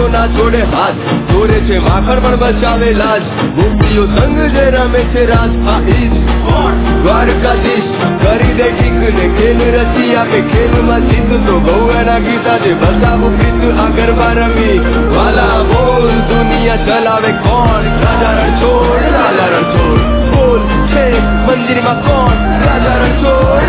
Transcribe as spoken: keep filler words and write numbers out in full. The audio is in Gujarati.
તો ના છોડે હાથ, ચોરે છે માખણ પણ બચાવે લાજ, ગોપીઓ સંગ જે રમે છે રાસ, આ ઈજ દ્વારકાધીશ કરી દે ઠીક ને ખેલ રચી આપે, ખેલમાં જીત તો બહુ એના ગીતા જે બતાવું પ્રીત આ ગરબા રમી, વાલા બોલ દુનિયા ચલાવે કોણ, રાજા રણછોડ, રાજા રણછોડ બોલ છે મંદિરમાં કોણ, રાજા રણછોડ.